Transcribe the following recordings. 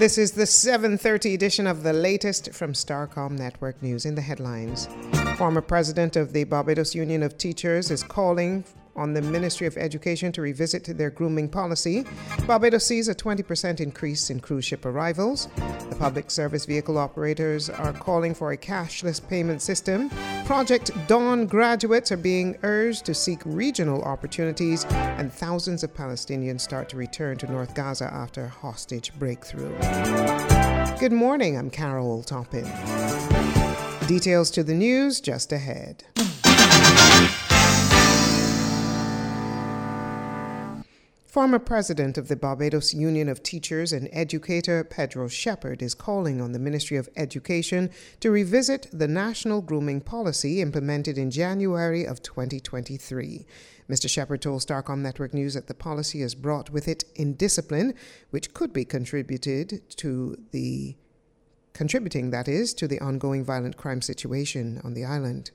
This is the 7:30 edition of the latest from Starcom Network News. In the headlines, former president of the Barbados Union of Teachers is calling on the Ministry of Education to revisit their grooming policy. Barbados sees a 20% increase in cruise ship arrivals. The public service vehicle operators are calling for a cashless payment system. Project Dawn graduates are being urged to seek regional opportunities, and thousands of Palestinians start to return to North Gaza after hostage breakthrough. Good morning, I'm Carol Toppin. Details to the news just ahead. Former president of the Barbados Union of Teachers and educator Pedro Shepherd is calling on the Ministry of Education to revisit the national grooming policy implemented in January of 2023. Mr. Shepherd told Starcom Network News that the policy has brought with it indiscipline, which could be contributing to the ongoing violent crime situation on the island.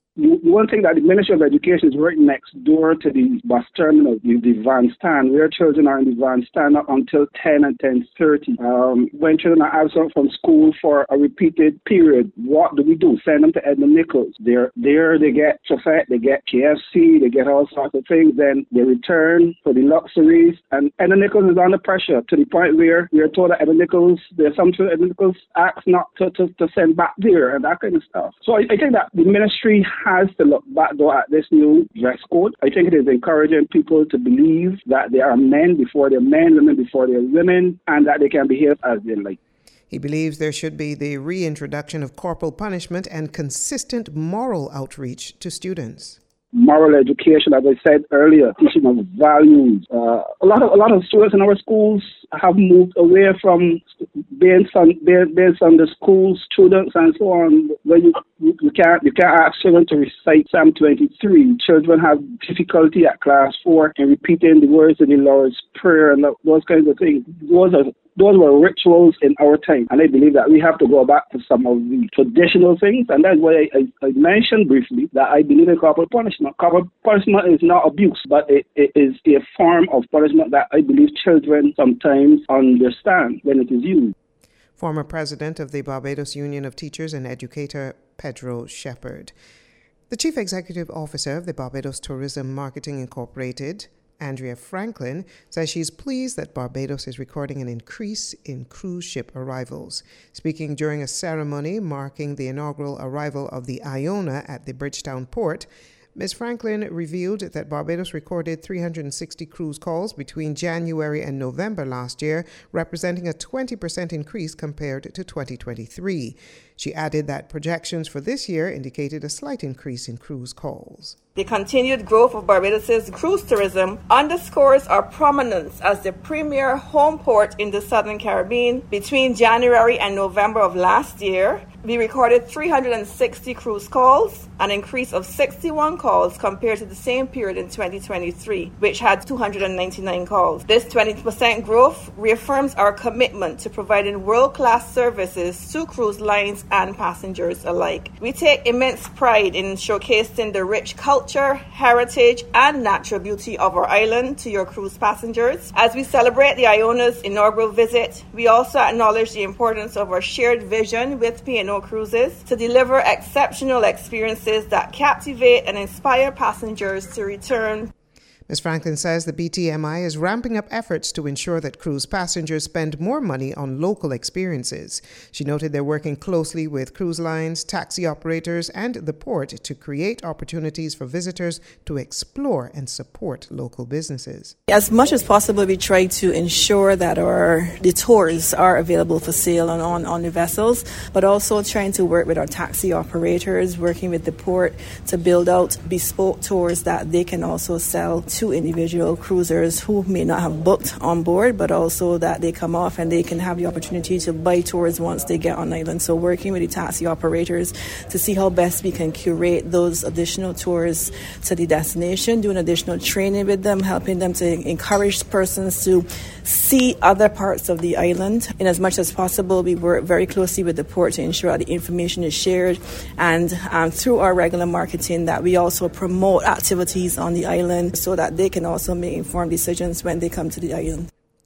One thing that the Ministry of Education is right next door to the bus terminal, the van stand, where children are in the van stand up until 10 and 10:30. When children are absent from school for a repeated period, what do we do? Send them to Edmund Nichols. There they get Chauffet, they get KFC, they get all sorts of things. Then they return for the luxuries. And Edmund Nichols is under pressure to the point where we are told that Edmund Nichols, there's some to Edmund Nichols acts not to send back there and that kind of stuff. So I think that the ministry has to look back though at this new dress code. I think it is encouraging people to believe that they are men before they're men, women before they're women, and that they can behave as they like. He believes there should be the reintroduction of corporal punishment and consistent moral outreach to students. Moral education, as I said earlier, teaching of values. A lot of students in our schools have moved away from being Sunday school students and so on. Where you can't ask children to recite Psalm 23. Children have difficulty at class 4 in repeating the words of the Lord's Prayer and those kinds of things. Those were rituals in our time, and I believe that we have to go back to some of the traditional things, and that's why I mentioned briefly that I believe in corporal punishment. Corporal punishment is not abuse, but it is a form of punishment that I believe children sometimes understand when it is used. Former president of the Barbados Union of Teachers and educator Pedro Shepherd. The chief executive officer of the Barbados Tourism Marketing Incorporated, Andrea Franklin, says she's pleased that Barbados is recording an increase in cruise ship arrivals. Speaking during a ceremony marking the inaugural arrival of the Iona at the Bridgetown port, Ms. Franklin revealed that Barbados recorded 360 cruise calls between January and November last year, representing a 20% increase compared to 2023. She added that projections for this year indicated a slight increase in cruise calls. The continued growth of Barbados' cruise tourism underscores our prominence as the premier home port in the Southern Caribbean. Between January and November of last year, we recorded 360 cruise calls, an increase of 61 calls compared to the same period in 2023, which had 299 calls. This 20% growth reaffirms our commitment to providing world-class services to cruise lines and passengers alike. We take immense pride in showcasing the rich culture, heritage, and natural beauty of our island to your cruise passengers. As we celebrate the Iona's inaugural visit, we also acknowledge the importance of our shared vision with P&O Cruises to deliver exceptional experiences that captivate and inspire passengers to return. Ms. Franklin says the BTMI is ramping up efforts to ensure that cruise passengers spend more money on local experiences. She noted they're working closely with cruise lines, taxi operators, and the port to create opportunities for visitors to explore and support local businesses. As much as possible, we try to ensure that the tours are available for sale on the vessels, but also trying to work with our taxi operators, working with the port to build out bespoke tours that they can also sell to individual cruisers who may not have booked on board, but also that they come off and they can have the opportunity to buy tours once they get on island. So working with the taxi operators to see how best we can curate those additional tours to the destination, doing additional training with them, helping them to encourage persons to see other parts of the island. And as much as possible, we work very closely with the port to ensure that the information is shared, and through our regular marketing that we also promote activities on the island so that they can also make informed decisions when they come to the island.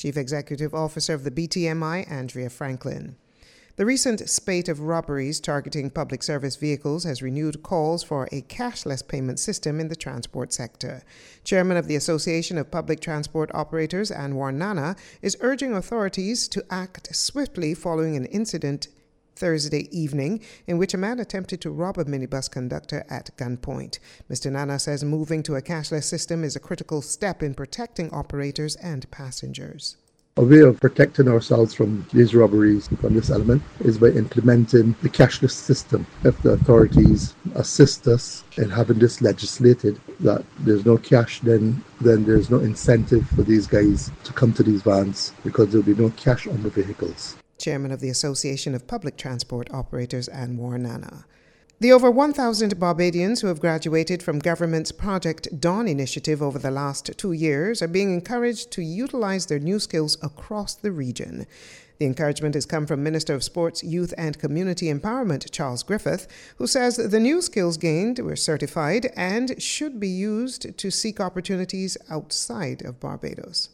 Chief Executive Officer of the BTMI, Andrea Franklin. The recent spate of robberies targeting public service vehicles has renewed calls for a cashless payment system in the transport sector. Chairman of the Association of Public Transport Operators, Anwar Nana, is urging authorities to act swiftly following an incident Thursday evening in which a man attempted to rob a minibus conductor at gunpoint. Mr. Nana says moving to a cashless system is a critical step in protecting operators and passengers. A way of protecting ourselves from these robberies, from this element, is by implementing the cashless system. If the authorities assist us in having this legislated, that there's no cash, then there's no incentive for these guys to come to these vans because there'll be no cash on the vehicles. Chairman of the Association of Public Transport Operators, Anwar Nana. The over 1,000 Barbadians who have graduated from government's Project Dawn initiative over the last 2 years are being encouraged to utilize their new skills across the region. The encouragement has come from Minister of Sports, Youth and Community Empowerment, Charles Griffith, who says the new skills gained were certified and should be used to seek opportunities outside of Barbados.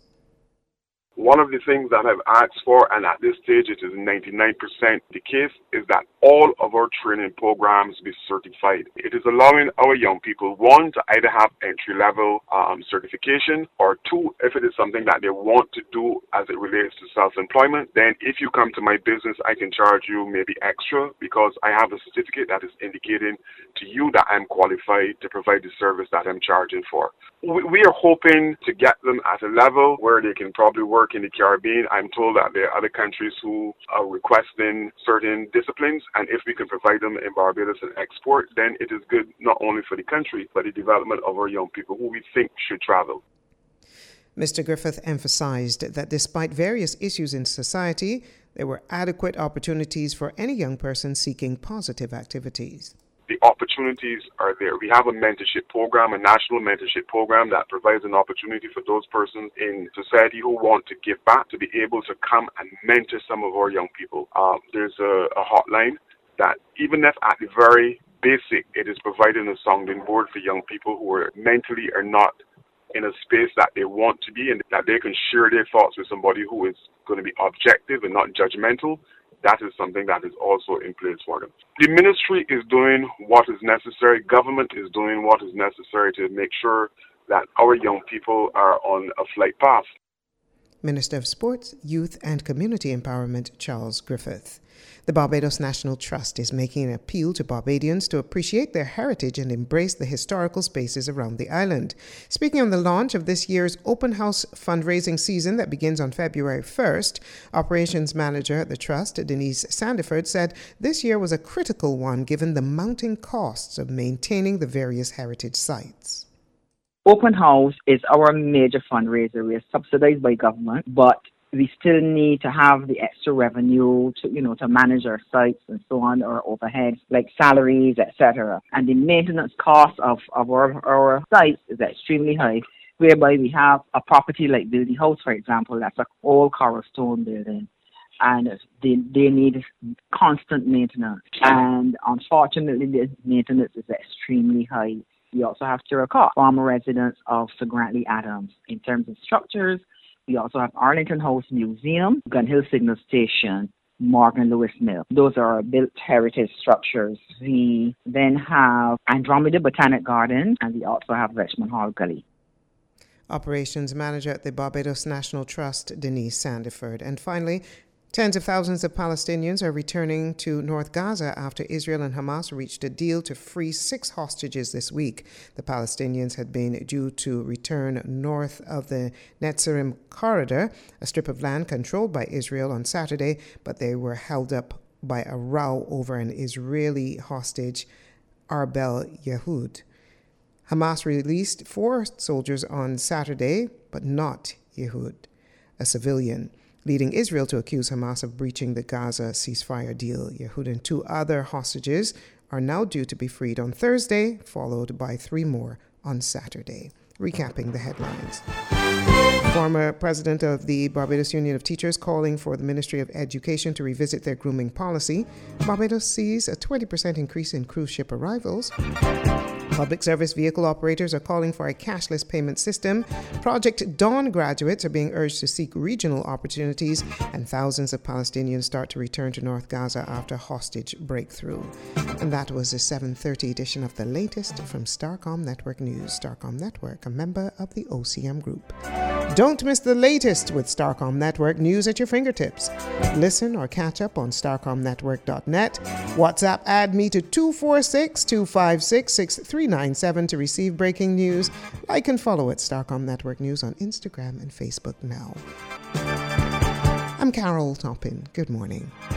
One of the things that I've asked for, and at this stage it is 99% the case, is that all of our training programs be certified. It is allowing our young people, one, to either have entry-level certification, or two, if it is something that they want to do as it relates to self-employment, then if you come to my business, I can charge you maybe extra because I have a certificate that is indicating to you that I'm qualified to provide the service that I'm charging for. We are hoping to get them at a level where they can probably work in the Caribbean. I'm told that there are other countries who are requesting certain disciplines, and if we can provide them in Barbados and export, then it is good not only for the country, but the development of our young people who we think should travel. Mr. Griffith emphasized that despite various issues in society, there were adequate opportunities for any young person seeking positive activities. The opportunities are there. We have a mentorship program, a national mentorship program that provides an opportunity for those persons in society who want to give back to be able to come and mentor some of our young people. There's a hotline that even if at the very basic, it is providing a sounding board for young people who are mentally are not in a space that they want to be and that they can share their thoughts with somebody who is going to be objective and not judgmental. That is something that is also in place for them. The ministry is doing what is necessary. Government is doing what is necessary to make sure that our young people are on a flight path. Minister of Sports, Youth and Community Empowerment, Charles Griffith. The Barbados National Trust is making an appeal to Barbadians to appreciate their heritage and embrace the historical spaces around the island. Speaking on the launch of this year's open house fundraising season that begins on February 1st, Operations Manager at the Trust, Denise Sandiford, said this year was a critical one given the mounting costs of maintaining the various heritage sites. Open house is our major fundraiser. We are subsidized by government, but we still need to have the extra revenue to manage our sites and so on, our overheads like salaries, etc. And the maintenance cost of our sites is extremely high, whereby we have a property like Building House, for example, that's an old Coral Stone building, and they need constant maintenance. And unfortunately, the maintenance is extremely high. We also have Tiracock, former residents of Sir Grantley Adams. In terms of structures, we also have Arlington House Museum, Gun Hill Signal Station, Morgan Lewis Mill. Those are our built heritage structures. We then have Andromeda Botanic Garden, and we also have Richmond Hall Gully. Operations Manager at the Barbados National Trust, Denise Sandiford. And finally, tens of thousands of Palestinians are returning to North Gaza after Israel and Hamas reached a deal to free 6 hostages this week. The Palestinians had been due to return north of the Netzarim corridor, a strip of land controlled by Israel, on Saturday, but they were held up by a row over an Israeli hostage, Arbel Yehud. Hamas released 4 soldiers on Saturday, but not Yehud, a civilian, leading Israel to accuse Hamas of breaching the Gaza ceasefire deal. Yehud and 2 other hostages are now due to be freed on Thursday, followed by 3 more on Saturday. Recapping the headlines. Former president of the Barbados Union of Teachers calling for the Ministry of Education to revisit their grooming policy. Barbados sees a 20% increase in cruise ship arrivals. Public service vehicle operators are calling for a cashless payment system. Project Dawn graduates are being urged to seek regional opportunities, and thousands of Palestinians start to return to North Gaza after hostage breakthrough. And that was the 7:30 edition of the latest from Starcom Network News. Starcom Network, a member of the OCM Group. Don't miss the latest with Starcom Network news at your fingertips. Listen or catch up on starcomnetwork.net. WhatsApp add me to 246-256-6397 to receive breaking news. Like and follow at Starcom Network News on Instagram and Facebook now. I'm Carol Toppin. Good morning.